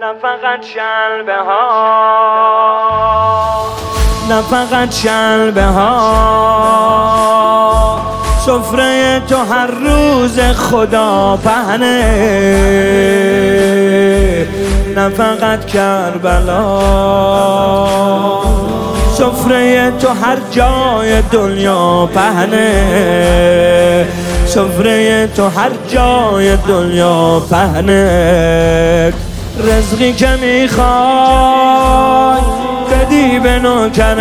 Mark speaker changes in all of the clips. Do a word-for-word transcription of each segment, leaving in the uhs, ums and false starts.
Speaker 1: نه فقط شلبه ها، نه فقط شلبه ها، سفره تو هر روز خدا پهنه، نه فقط کربلا، سفره تو هر جای دنیا پهنه، سفره تو هر جای دنیا پهنه. رزقی که میخوای بدی به نوکر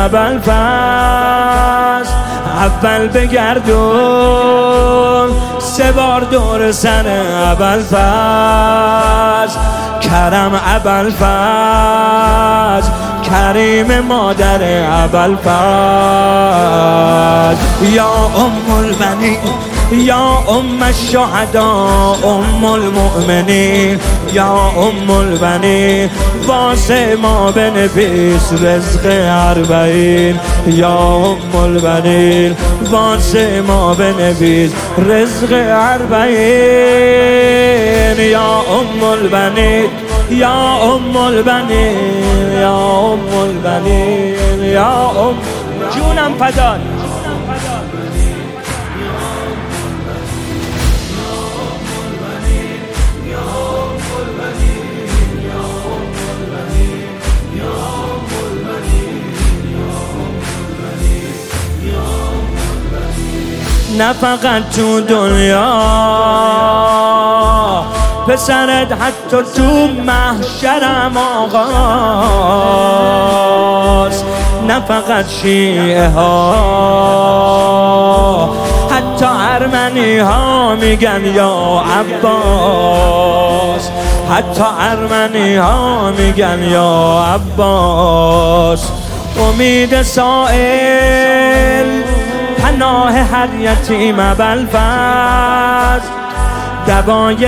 Speaker 1: ابوالفضل، اول بگردون سه بار دور سر ابوالفضل. کرم ابوالفضل، کریم مادر ابوالفضل. یا ام البنین، یا ام الشهداء، ام المؤمنین، یا ام البنین، واسه ما بنویس رزق اربعین. یا ام البنین، واسه ما بنویس رزق اربعین. یا ام البنین، یا ام البنین، یا ام البنین، یا ام جونم فدای. نه فقط تو دنیا، پسرت حتی تو محشرم آقاست. نه فقط شیعه ها، حتی ارمنی ها میگن یا عباس، حتی ارمنی ها میگن یا عباس. امید سائل، پناه هر یتیم ابوالفضل، دوای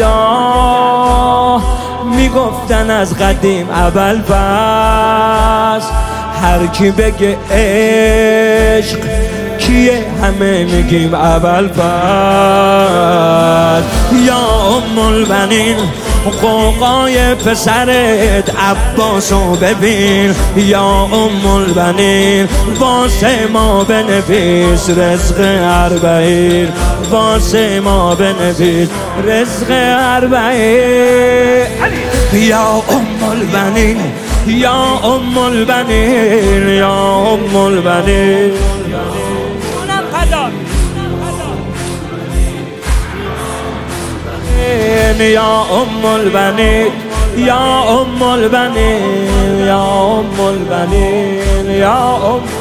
Speaker 1: دردا میگفتن از قدیم ابوالفضل. هر کی بگه عشق کیه همه میگیم ابوالفضل. یا ام البنین، قوقای پسرت عباسو ببین. یا ام البنین، واسه ما بنویس رزق اربعین، واسه ما بنویس رزق اربعین. یا ام البنین، یا ام البنین، یا ام البنین. یا ام البنین، یا ام البنین، یا ام البنین، یا ام